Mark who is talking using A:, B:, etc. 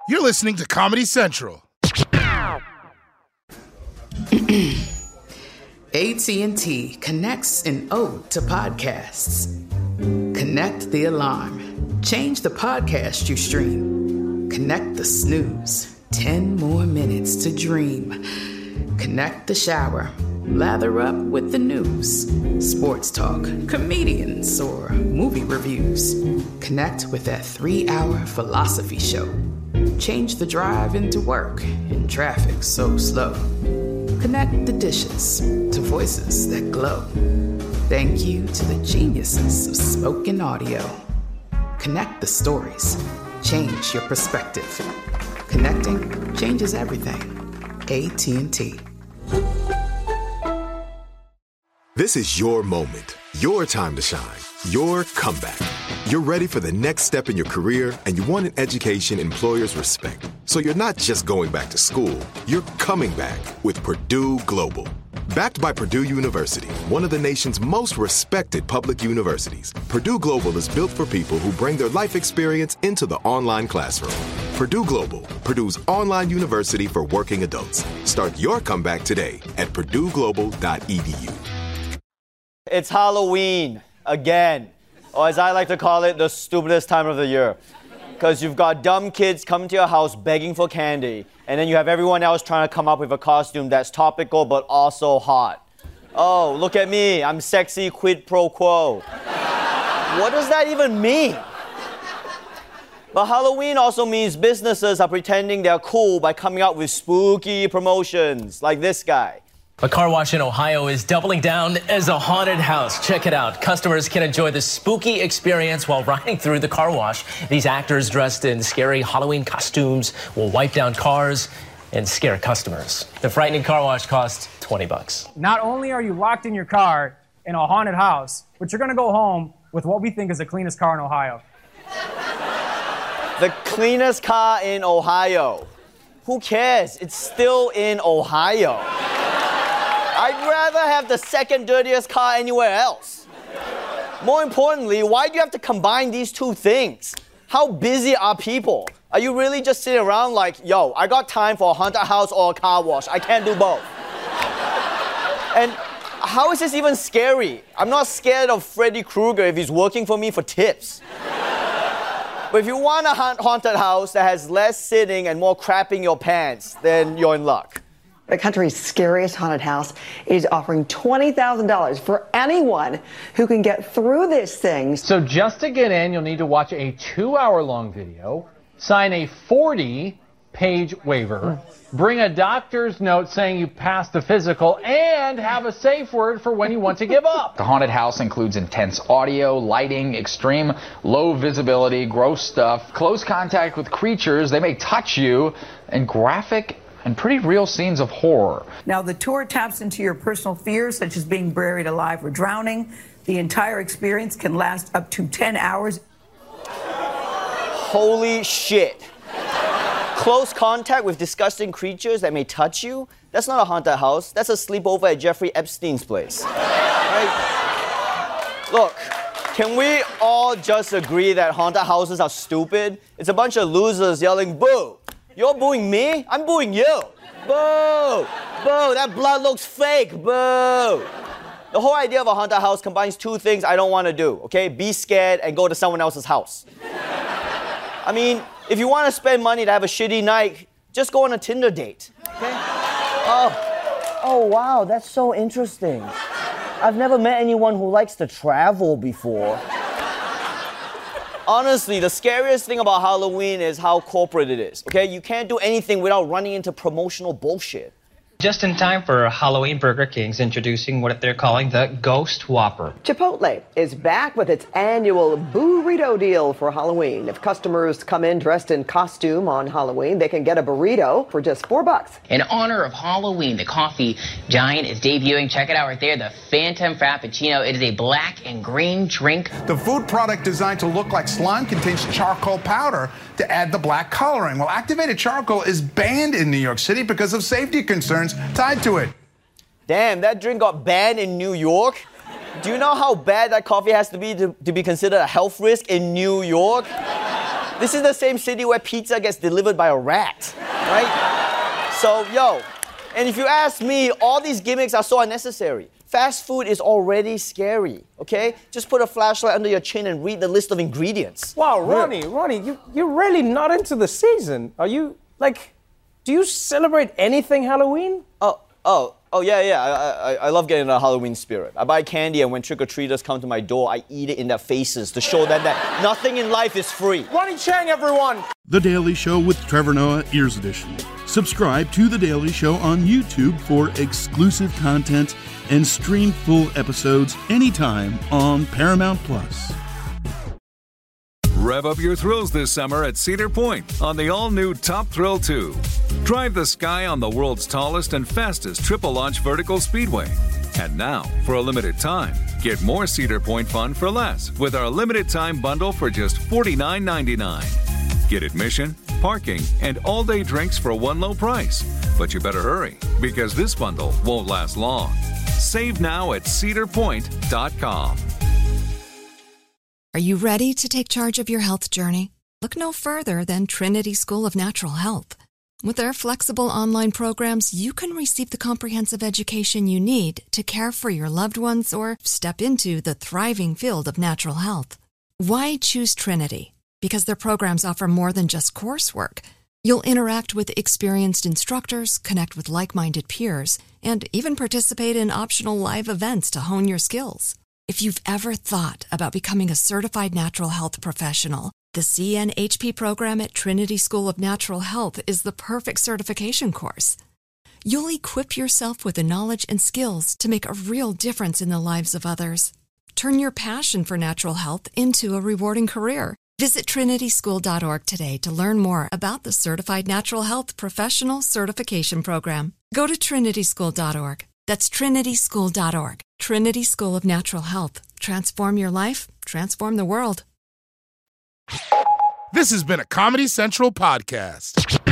A: You're listening to Comedy Central.
B: AT&T connects an ode to podcasts. Connect the alarm. Change the podcast you stream. Connect the snooze. 10 more minutes to dream. Connect the shower. Lather up with the news. Sports talk, comedians, or movie reviews. Connect with that 3-hour philosophy show. Change the drive into work in traffic so slow. Connect the dishes to voices that glow. Thank you to the geniuses of spoken audio. Connect the stories. Change your perspective. Connecting changes everything. AT&T.
C: This is your moment, your time to shine, your comeback. You're ready for the next step in your career, and you want an education employers respect. So you're not just going back to school, you're coming back with Purdue Global. Backed by Purdue University, one of the nation's most respected public universities, Purdue Global is built for people who bring their life experience into the online classroom. Purdue Global, Purdue's online university for working adults. Start your comeback today at purdueglobal.edu.
D: It's Halloween again, or as I like to call it, the stupidest time of the year. Because you've got dumb kids coming to your house begging for candy, and then you have everyone else trying to come up with a costume that's topical but also hot. Oh, look at me, I'm sexy quid pro quo. What does that even mean? But Halloween also means businesses are pretending they're cool by coming out with spooky promotions, like this guy.
E: A car wash in Ohio is doubling down as a haunted house. Check it out. Customers can enjoy the spooky experience while riding through the car wash. These actors dressed in scary Halloween costumes will wipe down cars and scare customers. The frightening car wash costs $20.
F: Not only are you locked in your car in a haunted house, but you're going to go home with what we think is the cleanest car in Ohio.
D: The cleanest car in Ohio. Who cares? It's still in Ohio. I'd rather have the second dirtiest car anywhere else. More importantly, why do you have to combine these two things? How busy are people? Are you really just sitting around like, yo, I got time for a haunted house or a car wash. I can't do both. And how is this even scary? I'm not scared of Freddy Krueger if he's working for me for tips. But if you want a haunted house that has less sitting and more crapping your pants, then you're in luck.
G: The country's scariest haunted house is offering $20,000 for anyone who can get through this thing.
H: So just to get in, you'll need to watch a 2-hour-long video, sign a 40-page waiver, bring a doctor's note saying you passed the physical, and have a safe word for when you want to give up.
I: The haunted house includes intense audio, lighting, extreme low visibility, gross stuff, close contact with creatures, they may touch you, and graphic and pretty real scenes of horror.
J: Now, the tour taps into your personal fears, such as being buried alive or drowning. The entire experience can last up to 10 hours.
D: Holy shit. Close contact with disgusting creatures that may touch you? That's not a haunted house. That's a sleepover at Jeffrey Epstein's place. Right? Look, can we all just agree that haunted houses are stupid? It's a bunch of losers yelling, boo! You're booing me? I'm booing you. Boo! Boo! That blood looks fake. Boo! The whole idea of a haunted house combines two things I don't want to do, okay? Be scared and go to someone else's house. I mean, if you want to spend money to have a shitty night, just go on a Tinder date, okay? Oh, wow, that's so interesting. I've never met anyone who likes to travel before. Honestly, the scariest thing about Halloween is how corporate it is, okay? You can't do anything without running into promotional bullshit.
K: Just in time for Halloween, Burger King's introducing what they're calling the Ghost Whopper.
G: Chipotle is back with its annual burrito deal for Halloween. If customers come in dressed in costume on Halloween, they can get a burrito for just $4.
L: In honor of Halloween, the coffee giant is debuting. Check it out right there, the Phantom Frappuccino. It is a black and green drink.
M: The food product designed to look like slime contains charcoal powder to add the black coloring. Well, activated charcoal is banned in New York City because of safety concerns tied to it.
D: Damn, that drink got banned in New York? Do you know how bad that coffee has to be considered a health risk in New York? This is the same city where pizza gets delivered by a rat, right? So, and if you ask me, all these gimmicks are so unnecessary. Fast food is already scary, okay? Just put a flashlight under your chin and read the list of ingredients.
N: Wow, Ronnie, you're really not into the season. Are you, do you celebrate anything Halloween?
D: Yeah. I love getting in the Halloween spirit. I buy candy, and when trick-or-treaters come to my door, I eat it in their faces to show them that nothing in life is free.
N: Ronnie Chang, everyone!
O: The Daily Show with Trevor Noah, Ears Edition. Subscribe to The Daily Show on YouTube for exclusive content and stream full episodes anytime on Paramount+.
P: Rev up your thrills this summer at Cedar Point on the all-new Top Thrill 2. Drive the sky on the world's tallest and fastest triple-launch vertical speedway. And now, for a limited time, get more Cedar Point fun for less with our limited-time bundle for just $49.99. Get admission, parking, and all-day drinks for one low price. But you better hurry, because this bundle won't last long. Save now at cedarpoint.com.
Q: Are you ready to take charge of your health journey? Look no further than Trinity School of Natural Health. With their flexible online programs, you can receive the comprehensive education you need to care for your loved ones or step into the thriving field of natural health. Why choose Trinity? Because their programs offer more than just coursework. You'll interact with experienced instructors, connect with like-minded peers, and even participate in optional live events to hone your skills. If you've ever thought about becoming a certified natural health professional, the CNHP program at Trinity School of Natural Health is the perfect certification course. You'll equip yourself with the knowledge and skills to make a real difference in the lives of others. Turn your passion for natural health into a rewarding career. Visit trinityschool.org today to learn more about the Certified Natural Health Professional Certification Program. Go to trinityschool.org. That's trinityschool.org. Trinity School of Natural Health. Transform your life, transform the world.
A: This has been a Comedy Central podcast.